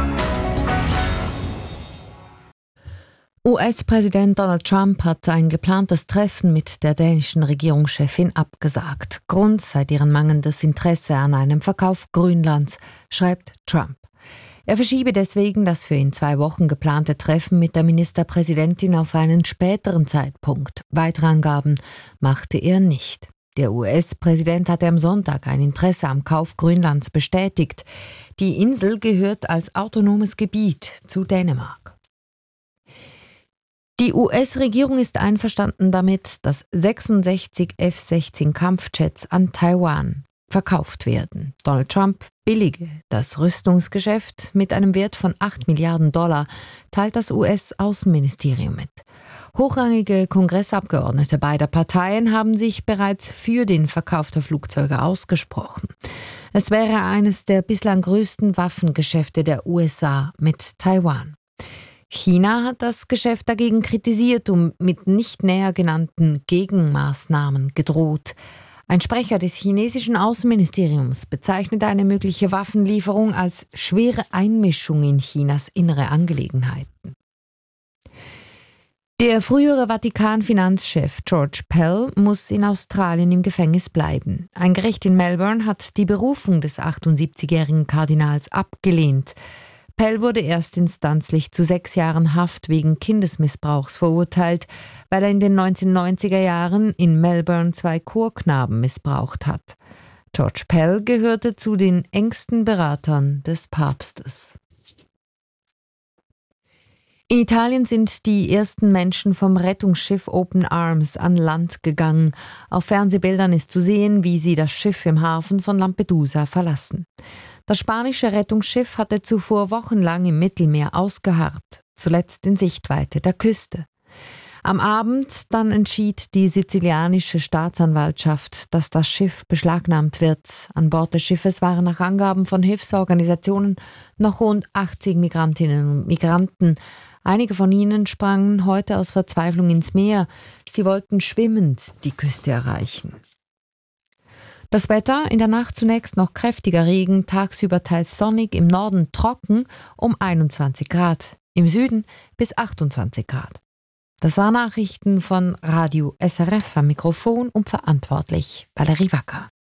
US-Präsident Donald Trump hat ein geplantes Treffen mit der dänischen Regierungschefin abgesagt. Grund sei deren mangelndes Interesse an einem Verkauf Grönlands, schreibt Trump. Er verschiebe deswegen das für in 2 Wochen geplante Treffen mit der Ministerpräsidentin auf einen späteren Zeitpunkt. Weitere Angaben machte er nicht. Der US-Präsident hatte am Sonntag ein Interesse am Kauf Grönlands bestätigt. Die Insel gehört als autonomes Gebiet zu Dänemark. Die US-Regierung ist einverstanden damit, dass 66 F-16 Kampfjets an Taiwan verkauft werden. Donald Trump billige das Rüstungsgeschäft mit einem Wert von $8 Milliarden, teilt das US-Außenministerium mit. Hochrangige Kongressabgeordnete beider Parteien haben sich bereits für den Verkauf der Flugzeuge ausgesprochen. Es wäre eines der bislang größten Waffengeschäfte der USA mit Taiwan. China hat das Geschäft dagegen kritisiert und mit nicht näher genannten Gegenmaßnahmen gedroht. Ein Sprecher des chinesischen Außenministeriums bezeichnet eine mögliche Waffenlieferung als schwere Einmischung in Chinas innere Angelegenheiten. Der frühere Vatikan-Finanzchef George Pell muss in Australien im Gefängnis bleiben. Ein Gericht in Melbourne hat die Berufung des 78-jährigen Kardinals abgelehnt. Pell wurde erstinstanzlich zu 6 Jahren Haft wegen Kindesmissbrauchs verurteilt, weil er in den 1990er Jahren in Melbourne 2 Chorknaben missbraucht hat. George Pell gehörte zu den engsten Beratern des Papstes. In Italien sind die ersten Menschen vom Rettungsschiff Open Arms an Land gegangen. Auf Fernsehbildern ist zu sehen, wie sie das Schiff im Hafen von Lampedusa verlassen. Das spanische Rettungsschiff hatte zuvor wochenlang im Mittelmeer ausgeharrt, zuletzt in Sichtweite der Küste. Am Abend dann entschied die sizilianische Staatsanwaltschaft, dass das Schiff beschlagnahmt wird. An Bord des Schiffes waren nach Angaben von Hilfsorganisationen noch rund 80 Migrantinnen und Migranten. Einige von ihnen sprangen heute aus Verzweiflung ins Meer. Sie wollten schwimmend die Küste erreichen. Das Wetter, in der Nacht zunächst noch kräftiger Regen, tagsüber teils sonnig, im Norden trocken um 21 Grad, im Süden bis 28 Grad. Das waren Nachrichten von Radio SRF, am Mikrofon und verantwortlich Valerie Wacker.